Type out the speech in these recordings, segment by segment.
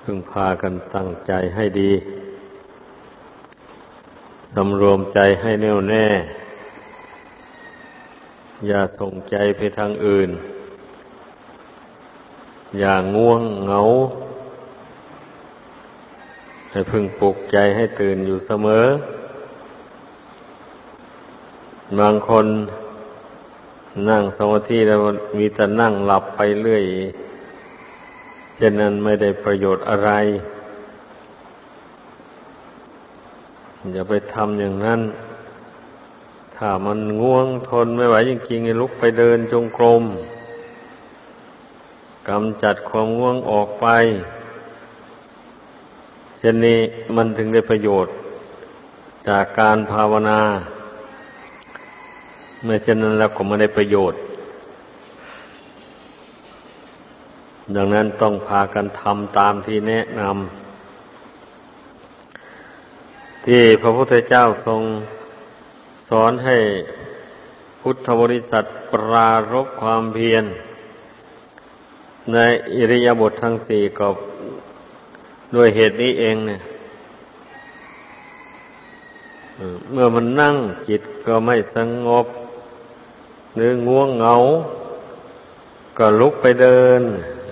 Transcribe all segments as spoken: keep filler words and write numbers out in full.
พึงพากันตั้งใจให้ดีสำรวมใจให้แน่วแน่อย่าส่งใจไปทางอื่นอย่างง่วงเหงาให้พึงปลุกใจให้ตื่นอยู่เสมอบางคนนั่งสมาธิแล้วมีแต่นั่งหลับไปเรื่อยเช่นนั้นไม่ได้ประโยชน์อะไรอย่าไปทำอย่างนั้นถ้ามันง่วงทนไม่ไหวจริงๆให้ลุกไปเดินจงกรมกำจัดความง่วงออกไปเช่นนี้มันถึงได้ประโยชน์จากการภาวนาเมื่อเช่นนั้นแล้วก็ไม่ได้ประโยชน์ดังนั้นต้องพากันทำตามที่แนะนำที่พระพุทธเจ้าทรงสอนให้พุทธบริษัทปรารภความเพียรในอิริยาบถทั้งสี่ก็ด้วยเหตุนี้เองเนี่ยเมื่อมันนั่งจิตก็ไม่สงบหรือง่วงเหงาก็ลุกไปเดิน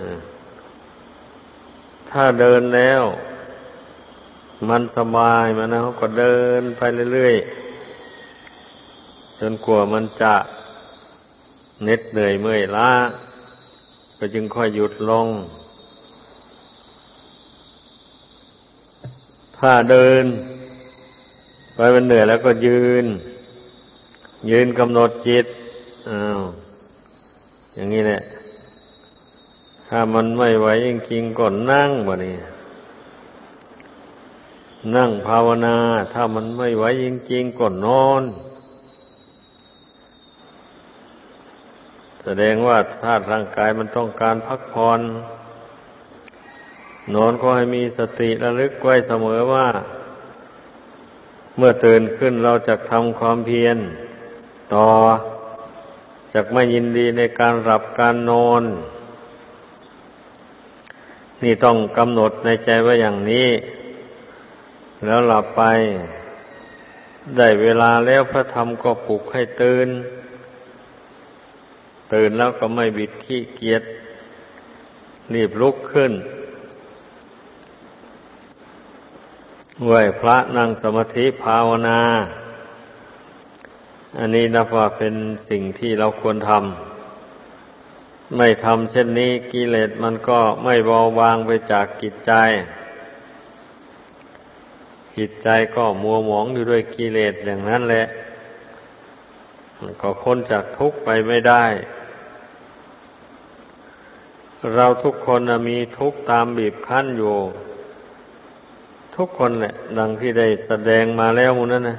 ถ้าเดินแล้วมันสบายมันนะเขาก็เดินไปเรื่อยๆจนกว่ามันจะเหน็ดเหนื่อยเมื่อยล้าก็จึงค่อยหยุดลงถ้าเดินไปมันเหนื่อยแล้วก็ยืนยืนกำหนดจิตอ้าวอย่างนี้แหละถ้ามันไม่ไหวจริงๆก็นั่งบ่นี่นั่งภาวนาถ้ามันไม่ไหวจริงๆก็นอนแสดงว่าธาตุร่างกายมันต้องการพักผ่อนนอนก็ให้มีสติระลึกไว้เสมอว่าเมื่อตื่นขึ้นเราจะทำความเพียรต่อจักไม่ยินดีในการหลับการนอนนี่ต้องกำหนดในใจไว้อย่างนี้แล้วหลับไปได้เวลาแล้วพระธรรมก็ปลุกให้ตื่นตื่นแล้วก็ไม่บิดขี้เกียจรีบลุกขึ้นไหว้พระนั่งสมาธิภาวนาอันนี้นับว่าเป็นสิ่งที่เราควรทำไม่ทำเช่นนี้กิเลสมันก็ไม่เบาบางไปจากจิตใจจิตใจก็มัวหมองอยู่ด้วยกิเลสอย่างนั้นแหละมันก็พ้นจากทุกข์ไปไม่ได้เราทุกคนมีทุกข์ตามบีบคั้นอยู่ทุกคนแหละดังที่ได้แสดงมาแล้วมูนั้นนะ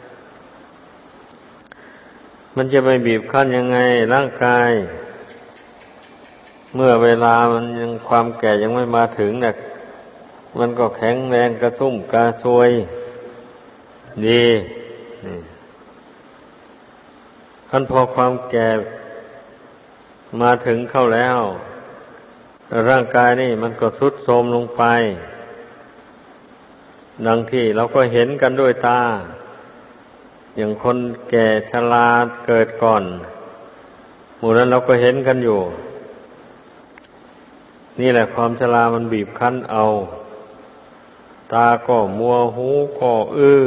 มันจะไม่บีบคั้นยังไงร่างกายเมื่อเวลามันยังความแก่ยังไม่มาถึงเนี่ยมันก็แข็งแรงกระชุ่มกระชวยดีนี่คันพอความแก่มาถึงเข้าแล้วร่างกายนี่มันก็ทรุดโทรมลงไปดังที่เราก็เห็นกันด้วยตาอย่างคนแก่ชราเกิดก่อนหมู่นั้นเราก็เห็นกันอยู่นี่แหละความชรามันบีบคั้นเอาตาก็มัวหูก็อื้อ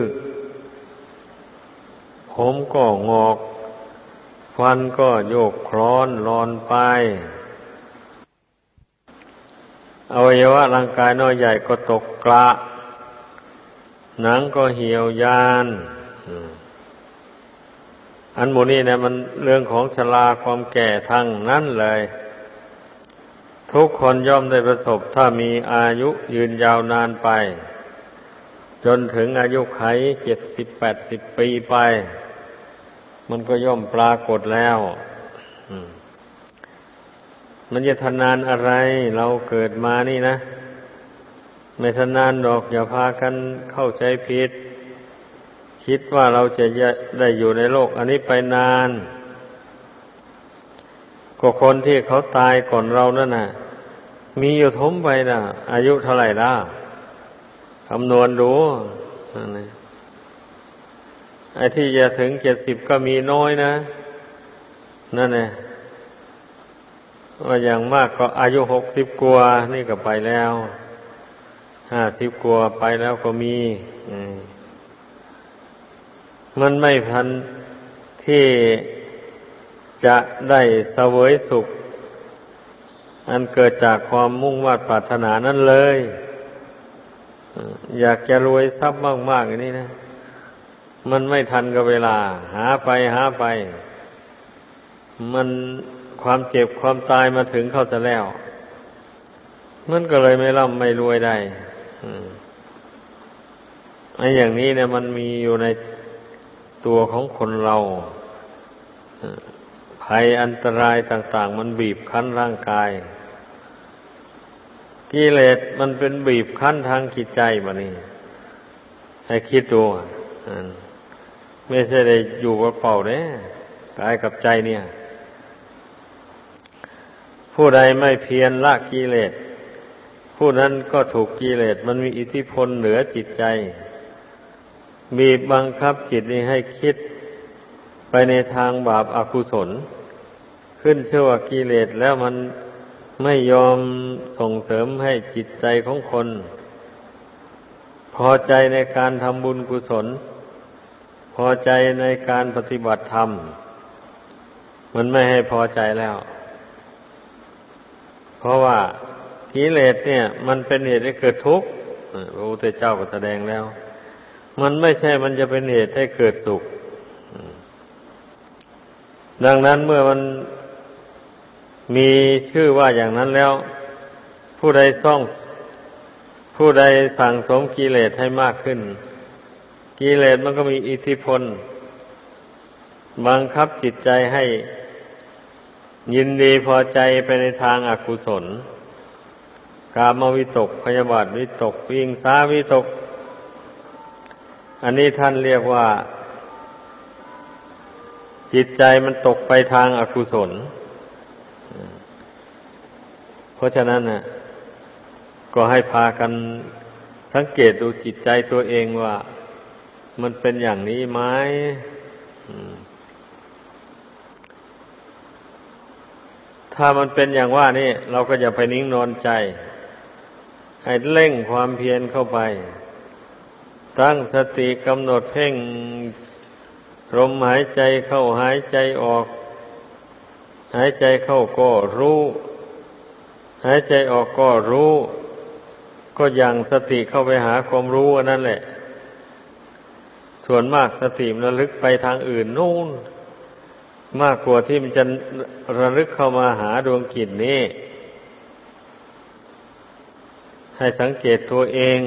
ผมก็งอกฟันก็โยกคลอนลอนไปอวัยวะร่างกายน้อยใหญ่ก็ตกกระหนังก็เหี่ยวยานอันหมู่นี้เนี่ยมันเรื่องของชราความแก่ทั้งนั้นเลยทุกคนย่อมได้ประสบถ้ามีอายุยืนยาวนานไปจนถึงอายุไขเจ็ดสิบแปดสิบปีไปมันก็ย่อมปรากฏแล้วมันจะทนานอะไรเราเกิดมานี่นะไม่ทนานดอกอย่าพากันเข้าใจผิดคิดว่าเราจะได้อยู่ในโลกอันนี้ไปนานก็คนที่เขาตายก่อนเรานั่นน่ะมีอยู่ทมไปนะอายุเท่าไหร่ล่ะคำนวณดูไอ้ที่จะถึงเจ็ดสิบก็มีน้อยนะนั่นแหละว่าอย่างมากก็อายุหกสิบกว่านี่ก็ไปแล้วห้าสิบกว่าไปแล้วก็มีมันไม่พันที่จะได้เสวยสุขอันเกิดจากความมุ่งมั่นปรารถนานั่นเลยอยากจะรวยทรัพย์มากๆอย่างนี้นะมันไม่ทันกับเวลาหาไปหาไปมันความเจ็บความตายมาถึงเข้าจะแล้วมันก็เลยไม่ร่ำไม่รวยได้ไอ้อย่างนี้เนี่ยมันมีอยู่ในตัวของคนเราภัยอันตรายต่างๆมันบีบคั้นร่างกายกิเลสมันเป็นบีบคั้นทางจิตใจบัดนี้ให้คิดดูไม่ใช่ได้อยู่กับเปล่าเด้กายกับใจเนี่ยผู้ใดไม่เพียรละกิเลสผู้นั้นก็ถูกกิเลสมันมีอิทธิพลเหนือจิตใจบีบบังคับจิตนี้ให้คิดไปในทางบาปอกุศลขึ้นชื่อว่ากิเลสแล้วมันไม่ยอมส่งเสริมให้จิตใจของคนพอใจในการทำบุญกุศลพอใจในการปฏิบัติธรรมมันไม่ให้พอใจแล้วเพราะว่ากิเลสเนี่ยมันเป็นเหตุให้เกิดทุกข์พระพุทธเจ้าก็แสดงแล้วมันไม่ใช่มันจะเป็นเหตุให้เกิดสุขดังนั้นเมื่อมันมีชื่อว่าอย่างนั้นแล้วผู้ใดซ่องผู้ใดสั่งสมกิเลสให้มากขึ้นกิเลสมันก็มีอิทธิพลบังคับจิตใจให้ยินดีพอใจไปในทางอกุศลกามวิตกพยาบาทวิตกวิหิงสาวิตกอันนี้ท่านเรียกว่าจิตใจมันตกไปทางอกุศลเพราะฉะนั้นน่ะก็ให้พากันสังเกตดูจิตใจตัวเองว่ามันเป็นอย่างนี้ไหมถ้ามันเป็นอย่างว่านี่เราก็อย่าไปนิ่งนอนใจให้เร่งความเพียรเข้าไปตั้งสติกำหนดเพ่งลมหายใจเข้าหายใจออกหายใจเข้าก็รู้หายใจออกก็รู้ก็ยังสติเข้าไปหาความรู้อันนั้นแหละส่วนมากสติมันระลึกไปทางอื่นนู่นมากกว่าที่มันจะระลึกเข้ามาหาดวงจิตนี้ให้สังเกตตัวเอง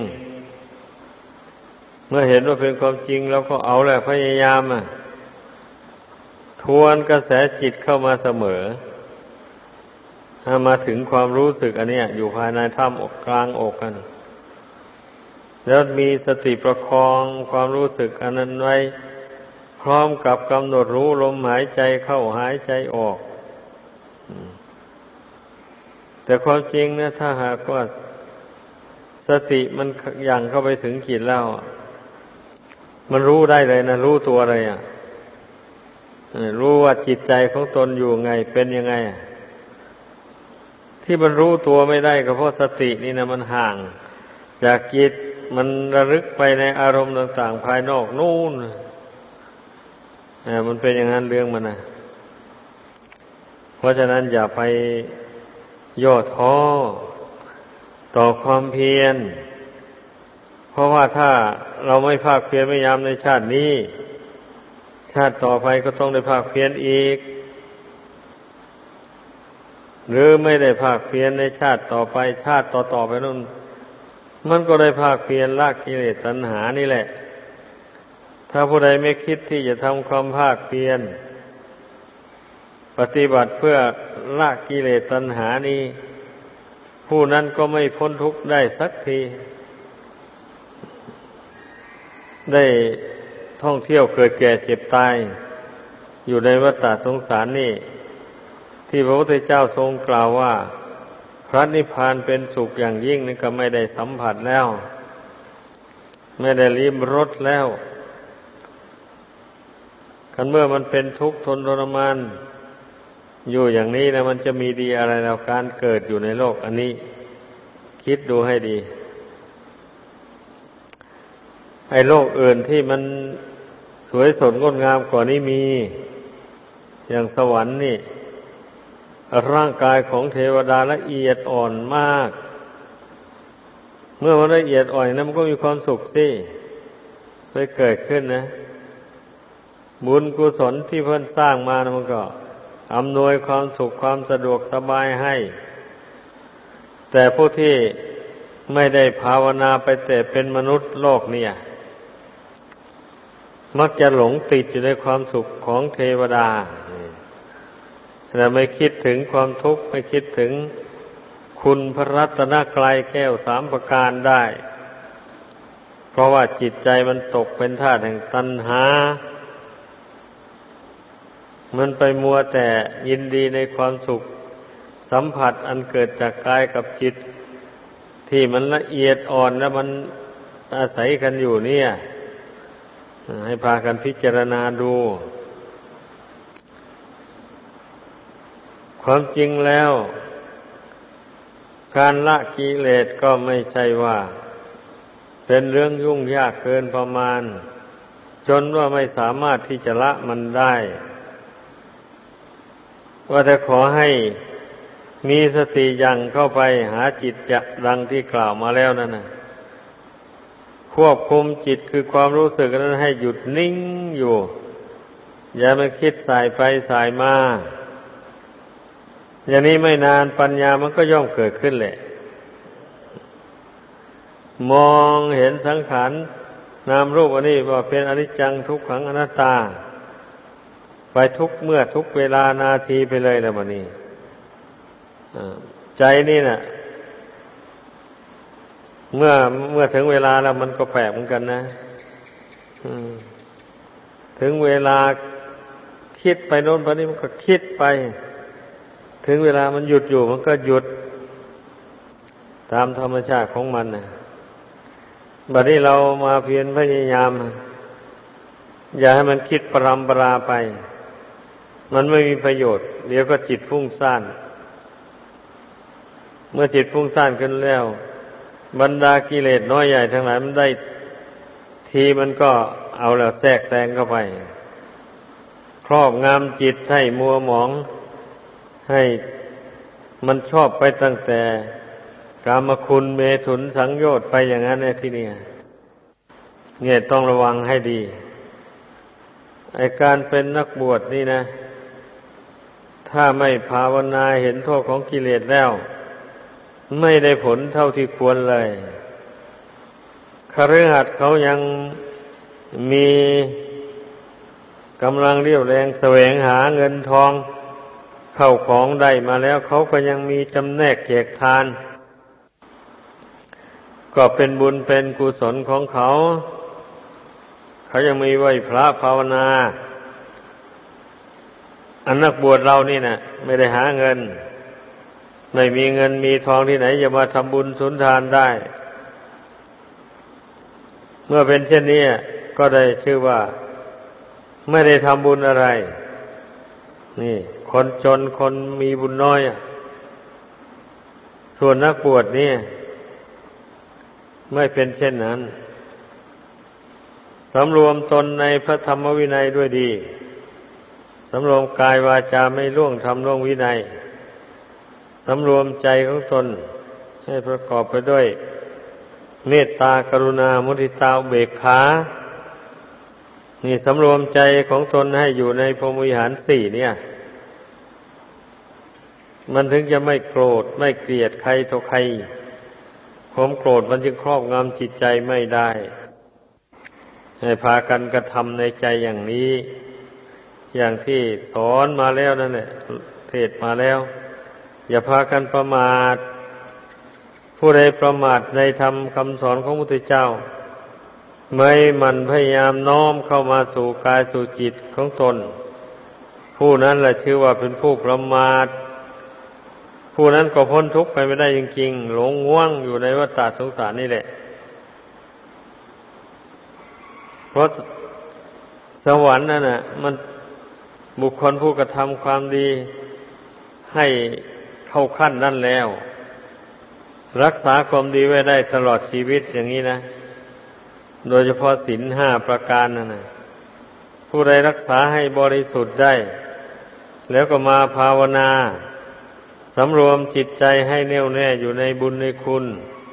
เมื่อเห็นว่าเป็นความจริงแล้วก็เอาแหละพยายามอ่ะทวนกระแสจิตเข้ามาเสมอถ้ามาถึงความรู้สึกอันเนี้ยอยู่ภายในถ้ำอกกลางอกกันแล้วมีสติประคองความรู้สึกอันนั้นไว้พร้อมกับกำหนดรู้ลมหายใจเข้าหายใจออกแต่ความจริงนะถ้าหากว่าสติมันยังเข้าไปถึงจิตแล้วมันรู้ได้เลยนะรู้ตัวเลยอ่ะรู้ว่าจิตใจของตนอยู่ไงเป็นยังไงที่มันรู้ตัวไม่ได้ก็เพราะสตินี่นะมันห่างจากจิตมันระลึกไปในอารมณ์ต่างๆภายนอกนู่นมันเป็นอย่างนั้นเรื่องมันนะเพราะฉะนั้นอย่าไปย่อท้อต่อความเพียรเพราะว่าถ้าเราไม่ภาคเพียรพยายามในชาตินี้ชาติต่อไปก็ต้องได้ภาคเพียรอีกหรือไม่ได้ภาคเพียรในชาติต่อไปชาติต่อๆไปนู่นมันก็ได้ภาคเพียรละกิเลสตัณหานี่แหละถ้าผู้ใดไม่คิดที่จะทำความภาคเพียรปฏิบัติเพื่อละกิเลสตัณหานี้ผู้นั้นก็ไม่พ้นทุกข์ได้สักทีได้ท่องเที่ยวเกิดแก่เจ็บตายอยู่ในวัฏฏะสงสารนี่ที่พระพุทธเจ้าทรงกล่าวว่าพพระนิพพานเป็นสุขอย่างยิ่งนี่ก็ไม่ได้สัมผัสแล้วไม่ได้ลิ้มรสแล้วคันเมื่อมันเป็นทุกข์ทนทรมานอยู่อย่างนี้นะมันจะมีดีอะไรแล้วการเกิดอยู่ในโลกอันนี้คิดดูให้ดีไอ้โลกอื่นที่มันสวยสดงดงามกว่านี้มีอย่างสวรรค์นี่ร่างกายของเทวดาละเอียดอ่อนมากเมื่อมันละเอียดอ่อนนั้นมันก็มีความสุขสิไปเกิดขึ้นนะบุญกุศลที่เพิ่นสร้างมานะมันก็อำนวยความสุขความสะดวกสบายให้แต่ผู้ที่ไม่ได้ภาวนาไปแต่เป็นมนุษย์โลกเนี่ยมักจะหลงติดอยู่ในความสุขของเทวดาแต่ไม่คิดถึงความทุกข์ไม่คิดถึงคุณพระรัตนกรัยแก้วสามประการได้เพราะว่าจิตใจมันตกเป็นทาสแห่งตัณหามันไปมัวแต่ยินดีในความสุขสัมผัสอันเกิดจากกายกับจิตที่มันละเอียดอ่อนและมันอาศัยกันอยู่เนี่ยให้พากันพิจารณาดูความจริงแล้วการละกิเลสก็ไม่ใช่ว่าเป็นเรื่องยุ่งยากเกินประมาณจนว่าไม่สามารถที่จะละมันได้ว่าแต่ขอให้มีสติยังเข้าไปหาจิตจะดังที่กล่าวมาแล้วนั่นนะควบคุมจิตคือความรู้สึกนั้นให้หยุดนิ่งอยู่อย่ามาคิดสายไปสายมาอย่างนี้ไม่นานปัญญามันก็ย่อมเกิดขึ้นแหละมองเห็นสังขารนามรูปอันนี้ว่าเป็นอนิจจังทุกขังอนัตตาไปทุกเมื่อทุกเวลานาทีไปเลยแล้วบัดนี้ใจนี่น่ะเมื่อเมื่อถึงเวลาแล้วมันก็แปลกเหมือนกันนะถึงเวลาคิดไปโน่นไปนี่มันก็คิดไปถึงเวลามันหยุดอยู่มันก็หยุดตามธรรมชาติของมันนะบัดนี้เรามาเพียรพยายามอย่าให้มันคิดปรำปราไปมันไม่มีประโยชน์เดี๋ยวก็จิตฟุ้งซ่านเมื่อจิตฟุ้งซ่านขึ้นแล้วบรรดากิเลสน้อยใหญ่ทั้งหลายมันได้ทีมันก็เอาแล้วแทรกแซงเข้าไปครอบงำจิตให้มัวหมองให้มันชอบไปตั้งแต่กามคุณเมถุนสังโยชน์ไปอย่างนั้นเนี่ยที่นี่เนี่ยต้องระวังให้ดีไอ้การเป็นนักบวชนี่นะถ้าไม่ภาวนาเห็นโทษของกิเลสแล้วไม่ได้ผลเท่าที่ควรเลยคฤหัสถ์เขายังมีกำลังเรี่ยวแรงแสวงหาเงินทองเข้าของได้มาแล้วเขาก็ยังมีจำแนกแจกทานก็เป็นบุญเป็นกุศลของเขาเขายังมีไหว้พระภาวนาอันนักบวชเรานี่นะไม่ได้หาเงินไม่มีเงินมีทองที่ไหนจะมาทำบุญสุนทานได้เมื่อเป็นเช่นนี้ก็ได้ชื่อว่าไม่ได้ทำบุญอะไรนี่คนจนคนมีบุญน้อยส่วนนักบวชนี่ไม่เป็นเช่นนั้นสำรวมตนในพระธรรมวินัยด้วยดีสำรวมกายวาจาไม่ล่วงธรรมล่วงวินัยสำรวมใจของตนให้ประกอบไปด้วยเมตตากรุณามุทิตาอุเบกขานี่สำรวมใจของตนให้อยู่ในพรหมวิหารสี่เนี่ยมันถึงจะไม่โกรธไม่เกลียดใครต่อใครความโกรธมันจึงครอบงำจิตใจไม่ได้ให้พากันกระทำในใจอย่างนี้อย่างที่สอนมาแล้วนั่นแหละเทศมาแล้วอย่าพากันประมาทผู้ใดประมาทในธรรมคำสอนของพระพุทธเจ้าไม่หมั่นพยายามน้อมเข้ามาสู่กายสู่จิตของตนผู้นั้นแหละชื่อว่าเป็นผู้ประมาทผู้นั้นก็พ้นทุกข์ไปไม่ได้จริงๆหลงง่วงอยู่ในวัฏฏะสงสารนี่แหละเพราะสวรรค์นั่นน่ะมันบุคคลผู้กระทำความดีให้เข้าขั้นนั่นแล้วรักษาความดีไว้ได้ตลอดชีวิตอย่างนี้นะโดยเฉพาะศีลห้าประการนั่นนะผู้ใดรักษาให้บริสุทธิ์ได้แล้วก็มาภาวนาสำรวมจิตใจให้แน่วแน่อยู่ในบุญในคุณ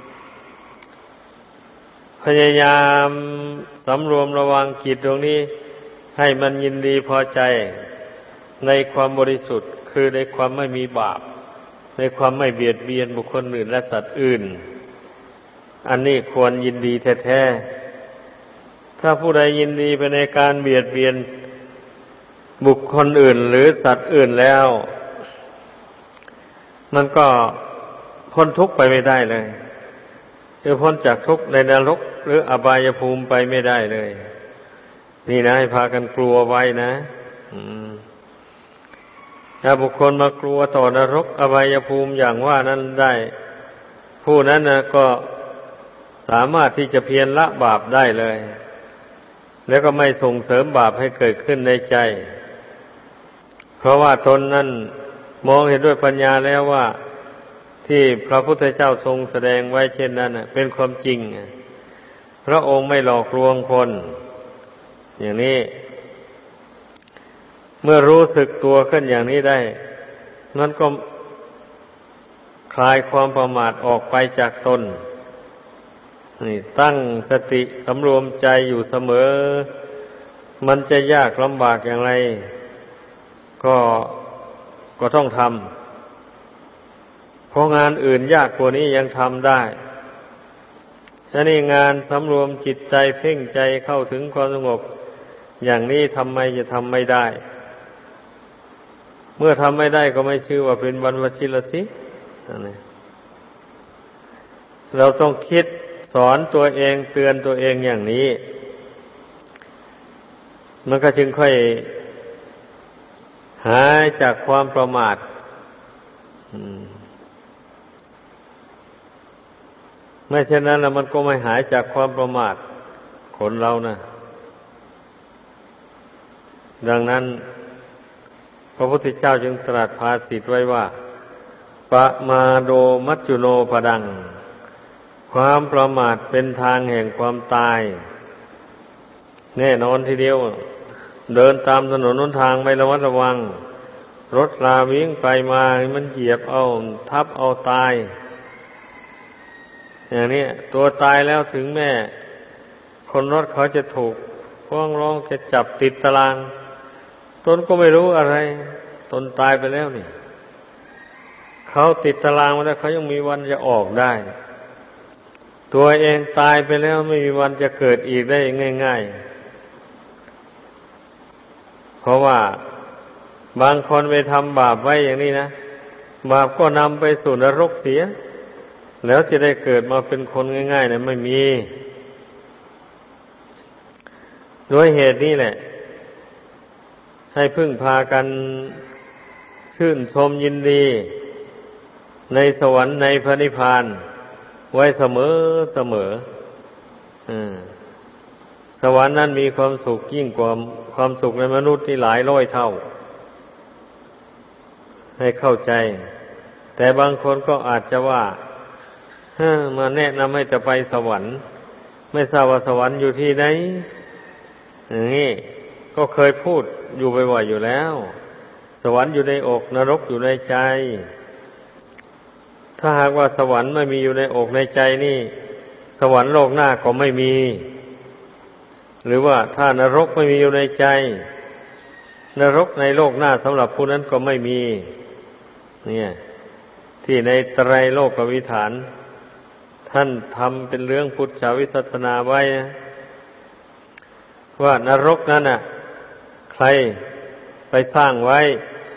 พยายามสำรวมระวังจิตตรงนี้ให้มันยินดีพอใจในความบริสุทธิ์คือในความไม่มีบาปในความไม่เบียดเบียนบุคคลอื่นและสัตว์อื่นอันนี้ควรยินดีแท้ๆถ้าผู้ใดยินดีไปในการเบียดเบียนบุคคลอื่นหรือสัตว์อื่นแล้วมันก็พ้นทุกข์ไปไม่ได้เลยจะพ้นจากทุกข์ในนรกหรืออบายภูมิไปไม่ได้เลยนี่นะให้พากันกลัวไว้นะถ้าบุคคลมากลัวต่อนรกอบายภูมิอย่างว่านั้นได้ผู้นั้นนะก็สามารถที่จะเพียรละบาปได้เลยแล้วก็ไม่ส่งเสริมบาปให้เกิดขึ้นในใจเพราะว่าตนนั้นมองเห็นด้วยปัญญาแล้วว่าที่พระพุทธเจ้าทรงแสดงไว้เช่นนั้นเป็นความจริงพระองค์ไม่หลอกลวงคนอย่างนี้เมื่อรู้สึกตัวขึ้นอย่างนี้ได้มันก็คลายความประมาทออกไปจากตนนี่ตั้งสติสำรวมใจอยู่เสมอมันจะยากลำบากอย่างไรก็ก็ต้องทำเพราะงานอื่นยากกว่านี้ยังทำได้ฉะนี้งานสำรวมจิตใจเพ่งใจเข้าถึงความสงบอย่างนี้ทำไมจะทำไม่ได้เมื่อทำไม่ได้ก็ไม่ชื่อว่าเป็นวันวชิรสิเราต้องคิดสอนตัวเองเตือนตัวเองอย่างนี้มันก็จึงค่อยหายจากความประมาทไม่เช่นนั้นแล้วมันก็ไม่หายจากความประมาทคนเรานะดังนั้นพระพุทธเจ้าจึงตรัสภาษิตไว้ว่าปะมาโดมัจจุโนภดังความประมาทเป็นทางแห่งความตายแน่นอนทีเดียวเดินตามถนนหนทางไม่ระมัดระวังรถราวิ่งไปมามันเหยียบเอาทับเอาตายอย่างนี้ตัวตายแล้วถึงแม่คนรถเขาจะถูกฟ้องร้องจะจับติดตารางตนก็ไม่รู้อะไรตนตายไปแล้วนี่เขาติดตารางมาแล้วเขายังมีวันจะออกได้ตัวเองตายไปแล้วไม่มีวันจะเกิดอีกได้ง่ายๆเพราะว่าบางคนไปทำบาปไว้อย่างนี้นะบาปก็นำไปสู่นรกเสียแล้วจะได้เกิดมาเป็นคนง่ายๆนะไม่มีด้วยเหตุนี้แหละให้พึ่งพากันชื่นชมยินดีในสวรรค์ในพระนิพพานไว้เสมอเสมอสวรรค์นั้นมีความสุขยิ่งกว่าความสุขในมนุษย์ที่หลายร้อยเท่าให้เข้าใจแต่บางคนก็อาจจะว่ามาแนะนำให้จะไปสวรรค์ไม่ทราบว่าสวรรค์อยู่ที่ไหนอย่างนี้ก็เคยพูดอยู่บ่อยๆอยู่แล้วสวรรค์อยู่ในอกนรกอยู่ในใจถ้าหากว่าสวรรค์ไม่มีอยู่ในอกในใจนี่สวรรค์โลกหน้าก็ไม่มีหรือว่าถ้านรกไม่มีอยู่ในใจนรกในโลกหน้าสำหรับผู้นั้นก็ไม่มีเนี่ยที่ในไตรโลกวิถีท่านทำเป็นเรื่องพุทธวิสัชนาไว้ว่านรกนั้นน่ะใครไปสร้างไว้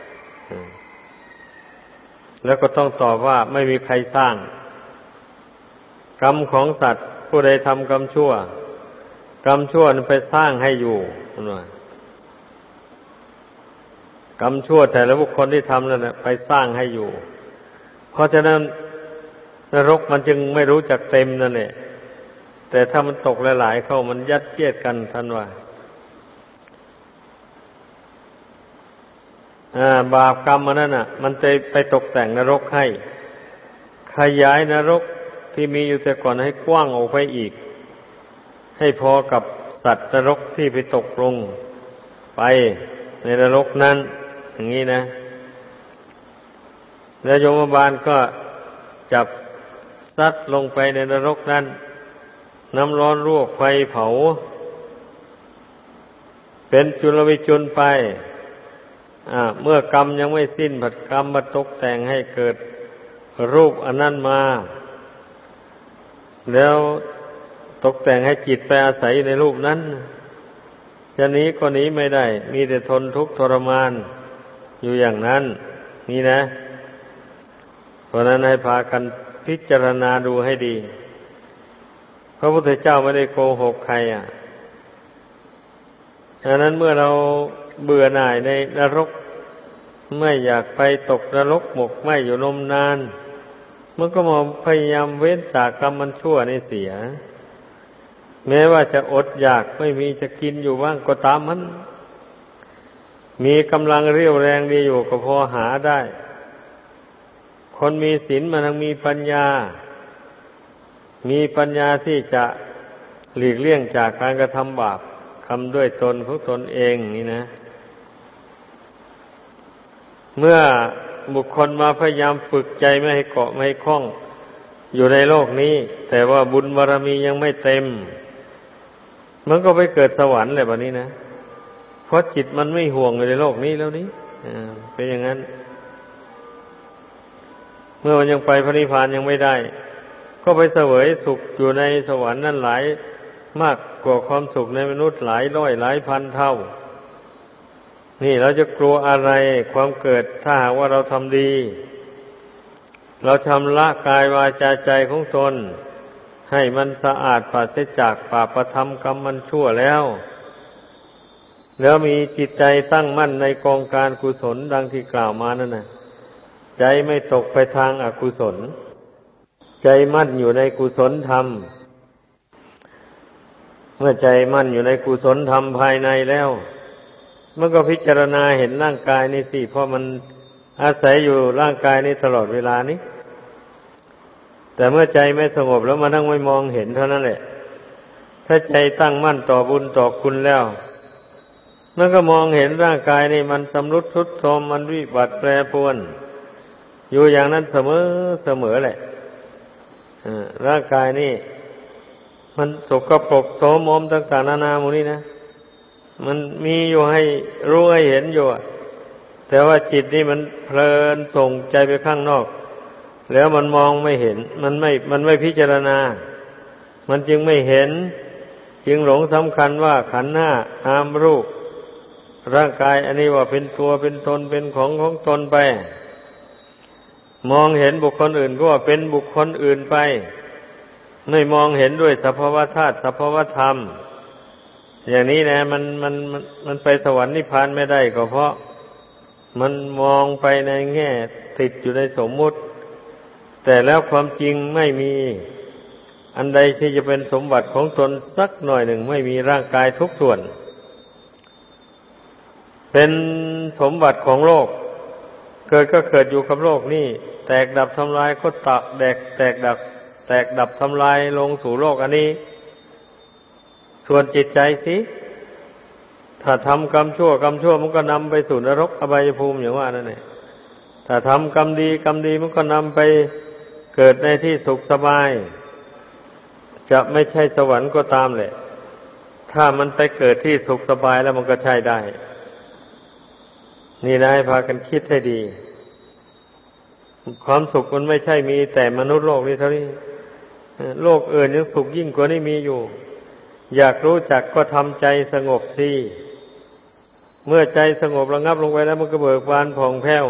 แล้วก็ต้องตอบว่าไม่มีใครสร้างกรรมของสัตว์ผู้ใดทำกรรมชั่วกรรมชั่วนั้นไปสร้างให้อยู่กรรมชั่วแต่ละบุคคลที่ทำนั่นน่ะไปสร้างให้อยู่เพราะฉะนั้นนรกมันจึงไม่รู้จักเต็มนั่นแหละแต่ถ้ามันตกหลายๆเข้ามันยัดเยียดกันท่านว่าบาปกรรมมันนั่นน่ะมันจะไปตกแต่งนรกให้ขยายนรกที่มีอยู่แต่ก่อนให้กว้างออกไปอีกให้พอกับสัตว์นรกที่ไปตกลงไปในนรกนั้นอย่างนี้นะแล้วยมบาลก็จับซัดลงไปในนรกนั้นน้ำร้อนลวกไฟเผาเป็นจุลวิจุลไปเมื่อกรรมยังไม่สิ้นผัดกรรมมาตกแต่งให้เกิดรูปอันนั้นมาแล้วตกแต่งให้จิตไปอาศัยในรูปนั้นจะหนีก็หนีไม่ได้มีแต่ทนทุกข์ทรมานอยู่อย่างนั้นนี่นะเพราะนั้นให้พากันพิจารณาดูให้ดีพระพุทธเจ้าไม่ได้โกหกใครอ่ะดังนั้นเมื่อเราเบื่อหน่ายในนรกไม่อยากไปตกนรกหมกไหม้อยู่นมนานมันก็มาพยายามเว้นจากกรรมมันชั่วนี่เสียแม้ว่าจะอดอยากไม่มีจะกินอยู่บ้างก็ตามมันมีกำลังเรี่ยวแรงดีอยู่ก็พอหาได้คนมีศีลมันทั้งมีปัญญามีปัญญาที่จะหลีกเลี่ยงจากการกระทำบาปทำด้วยตนของตนเองนี่นะเมื่อบุคคลมาพยายามฝึกใจไม่ให้เกาะไม่ให้คล้องอยู่ในโลกนี้แต่ว่าบุญบารมียังไม่เต็มมันก็ไปเกิดสวรรค์เลยแบบนี้นะเพราะจิตมันไม่ห่วงในโลกนี้แล้วนี้เป็นอย่างนั้นเมื่อมันยังไปพระนิพพานยังไม่ได้ก็ไปเสวยสุขอยู่ในสวรรค์นั่นหลายมากกว่าความสุขในมนุษย์หลายร้อยหลายพันเท่านี่เราจะกลัวอะไรความเกิดถ้าหากว่าเราทำดีเราชำระกายวาจาใจของตนให้มันสะอาดปราศจากบาปธรรมกรรมมันชั่วแล้วแล้วมีจิตใจตั้งมั่นในกองการกุศลดังที่กล่าวมานั่นน่ะใจไม่ตกไปทางอกุศลใจมั่นอยู่ในกุศลธรรมเมื่อใจมั่นอยู่ในกุศลธรรมภายในแล้วมันก็พิจารณาเห็นร่างกายนี่สิเพราะมันอาศัยอยู่ร่างกายนี้ตลอดเวลานี้แต่เมื่อใจไม่สงบแล้วมันต้องไม่มองเห็นเท่านั้นแหละถ้าใจตั้งมั่นต่อบุญต่อคุณแล้วมันก็มองเห็นร่างกายนี่มันชำรุดทรุดโทรมมันวิบัติแปรปรวนอยู่อย่างนั้นเสมอเสมอแหละร่างกายนี่มันสกปรกโสมมต่างๆนานาหมดนี่นะมันมีอยู่ให้รู้ให้เห็นอยู่แต่ว่าจิตนี่มันเพลินส่งใจไปข้างนอกแล้วมันมองไม่เห็นมันไม่มันไม่พิจารณามันจึงไม่เห็นจึงหลงสำคัญว่าขันธ์ห้านามรูปร่างกายอันนี้ว่าเป็นตัวเป็นตนเป็นของของตนไปมองเห็นบุคคลอื่นก็ว่าเป็นบุคคลอื่นไปไม่มองเห็นด้วยสภาวะธาตุสภาวะธรรมอย่างนี้นะมันมันมันมันไปสวรรค์นิพพานไม่ได้ก็เพราะมันมองไปในแง่ติดอยู่ในสมมุติแต่แล้วความจริงไม่มีอันใดที่จะเป็นสมบัติของตนสักหน่อยหนึ่งไม่มีร่างกายทุกส่วนเป็นสมบัติของโลกเกิดก็เกิดอยู่กับโลกนี่แตกดับทำลายก็ตักแดกแตกดับแตกดับทำลายลงสู่โลกอันนี้ส่วนจิตใจสิถ้าทำกรรมชั่วกรรมชั่วมันก็นำไปสู่นรกอบายภูมิอย่างว่านั่นแหละถ้าทำกรรมดีกรรมดีมันก็นำไปเกิดในที่สุขสบายจะไม่ใช่สวรรค์ก็ตามแหละถ้ามันไปเกิดที่สุขสบายแล้วมันก็ใช่ได้นี่นะให้พากันคิดให้ดีความสุขมันไม่ใช่มีแต่มนุษย์โลกนี้เท่านี้โลกอื่นยังสุขยิ่งกว่านี้มีอยู่อยากรู้จักก็ทำใจสงบสิเมื่อใจสงบระงับลงไปแล้วมันก็เบิกบานผ่องแผ้ว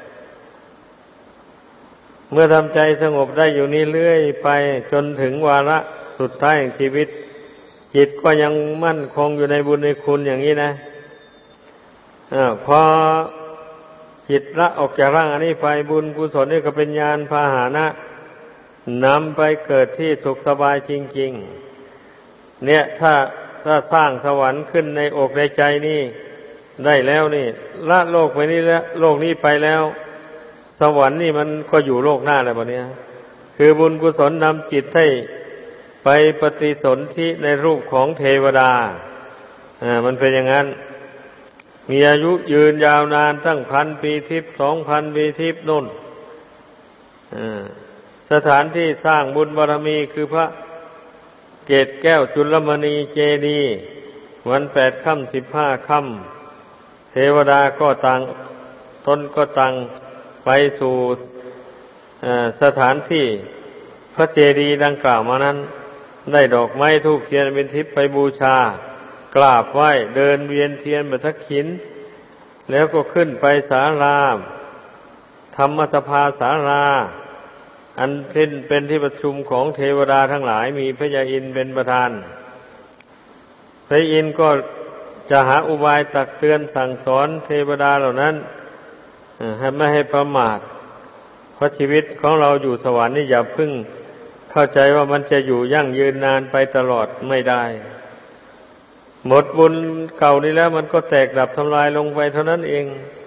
เมื่อทำใจสงบได้อยู่นี้เรื่อยไปจนถึงวาระสุดท้ายของชีวิตจิตก็ยังมั่นคงอยู่ในบุญในคุณอย่างนี้นะอ่าพอจิตละออกจากร่างอันนี้ไปบุญกุศลนี่ก็เป็นญาณพาหนะนำไปเกิดที่สุขสบายจริงๆเนี่ยถ้าถ้าสร้างสวรรค์ขึ้นในอกในใจนี่ได้แล้วนี่ละโลกไปนี้แล้วโลกนี้ไปแล้วสวรรค์นี่มันก็อยู่โลกหน้าแล้วบัดเนี้ยคือบุญกุศลนำจิตให้ไปปฏิสนธิในรูปของเทวดาอ่ามันเป็นอย่างนั้นมีอายุยืนยาวนานตั้งพันปีทิพย์สองพันปีทิพย์นู่นอ่าสถานที่สร้างบุญบารมีคือพระเกศแก้วจุลมณีเจดีย์วันแปดค่ำสิบห้าค่ำเทวดาก็ต่างตนก็ต่างไปสู่สถานที่พระเจดีย์ดังกล่าวมานั้นได้ดอกไม้ธูปเทียนเป็นทิพย์ไปบูชากราบไหว้เดินเวียนเทียนบรรทักขิณแล้วก็ขึ้นไปศาลาธรรมสภาศาลาอันเป็นที่ประชุมของเทวดาทั้งหลายมีพระยาอินทร์เป็นประธานพระอินทร์ก็จะหาอุบายตักเตือนสั่งสอนเทวดาเหล่านั้นให้ไม่ให้ประมาทเพราะชีวิตของเราอยู่สวรรค์นี่อย่าเพิ่งเข้าใจว่ามันจะอยู่ยั่งยืนนานไปตลอดไม่ได้หมดบุญเก่านี้แล้วมันก็แตกดับทำลายลงไปเท่านั้นเอง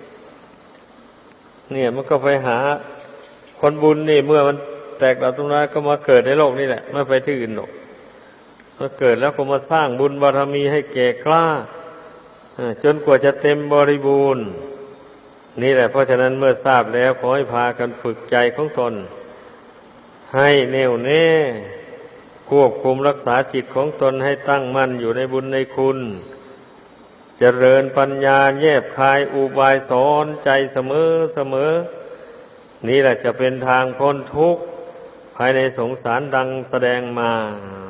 เนี่ยมันก็ไปหาคนบุญนี่เมื่อมันแตกดับทำลายก็มาเกิดในโลกนี่แหละไม่ไปที่อื่นหรอกมาเกิดแล้วก็มาสร้างบุญบารมีให้แก่กล้าจนกว่าจะเต็มบริบูรณ์นี่แหละเพราะฉะนั้นเมื่อทราบแล้วขอให้พากันฝึกใจของตนให้แน่วแน่ควบคุมรักษาจิตของตนให้ตั้งมั่นอยู่ในบุญในคุณเจริญปัญญาแยบคายอุบายสอนใจเสมอเสมอนี่แหละจะเป็นทางพ้นทุกข์ภายในสงสารดังแสดงมา